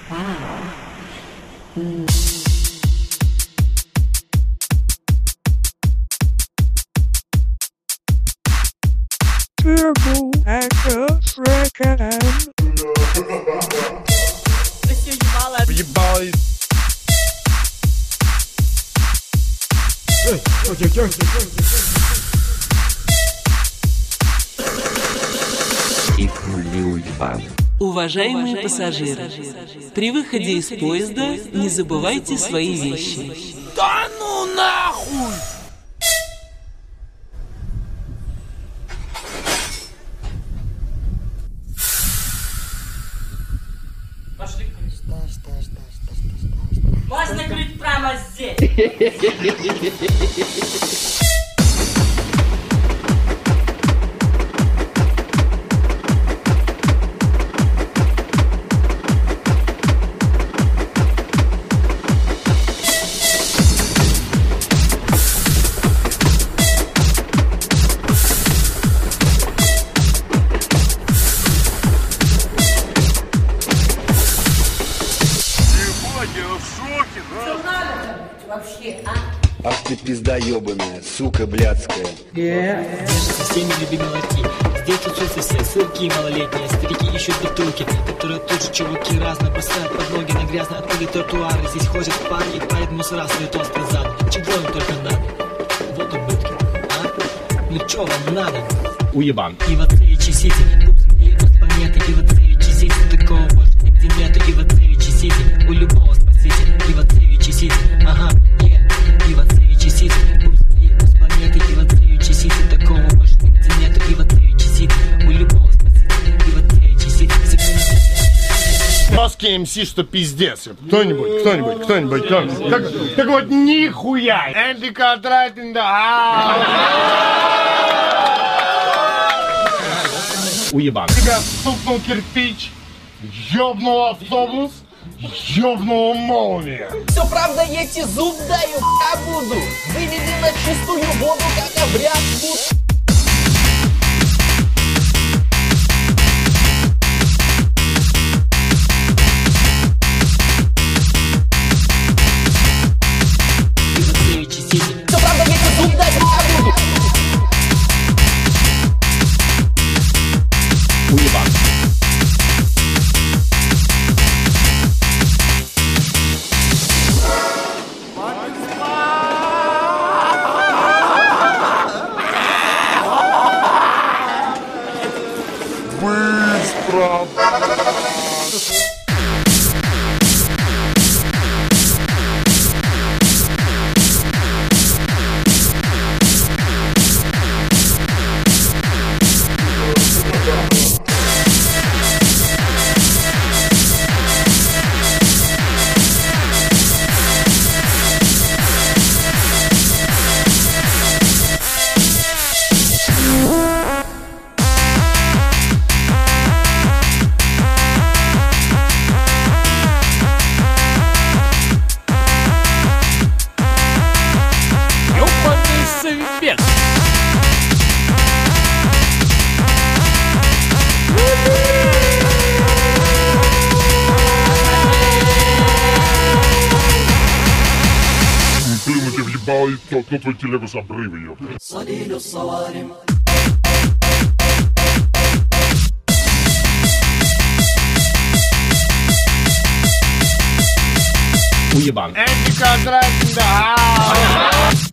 Turbo Hackers Reckon. Въебалось. Их не уебали. Уважаемые пассажиры, при выходе из поезда не забывайте свои вещи. Да ну нахуй! Пошли курить. Можно курить прямо здесь. Вообще, а? Ах ты пизда ебаная, сука блядская. Со всеми любимыми ларьки. Здесь тусуются все сырки малолетние, старики ищут бутылки, которые тут же чуваки разные бросают под ноги на грязно открытые тротуары. Здесь ходят парни, поэт мусора свои тосты зад. Чего им только надо? Вот убытки, а? Ну чё вам надо? Уебан. Ивацевичи Сити, едут с планеты. Ивацевичи Сити, такого больше нигде нету. Ивацевичи Сити, у любого спасителя. Ивацевичи Сити, ага, Ивацевичи Сити, едут с планеты. Ивацевичи Сити, такого больше нигде нету. Ивацевичи Сити, у любого спасителя. Ивацевичи Сити, Жесткий МС, что пиздец. Кто-нибудь. Так вот, нихуя. Энди Картрайт in the house. Уебан. Тебя стукнул кирпич, ёбнул автобус, ёбнула молния. Все правда, я тебе зуб даю, я буду. Выведи на чистую воду, как обряд буд. Ивацевичи Сити. Все правда, я тебе зуб даю, я буду. Уебан. Быстро. Блин, тебе въебал и толкнул твою телегу с обрыва, ёпта. Уебан. Энди Картрайт in the house.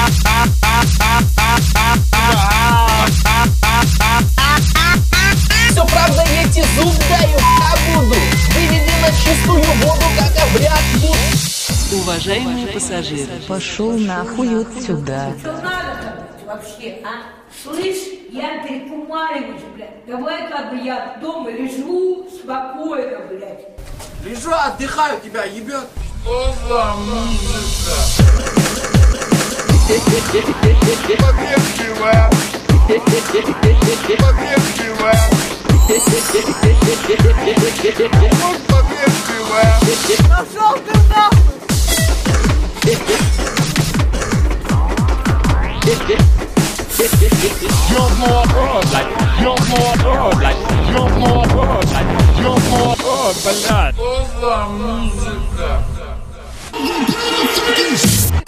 Все правда, я тебе зуб даю, я буду. Выведи на чистую воду, как обряд буд. Уважаемые пассажиры, Пошел нахуй отсюда. Что надо вообще, а? Слышь, я перекумариваюсь, блядь. Давай как бы я дома лежу спокойно, блядь. Лежу, отдыхаю, тебя ебет. Что за музыка? Подъехивая. Пошел ты нахуй! Ёбнула, блядь, ёбнула, блядь, ёбнула, блядь, ёбнула, блядь.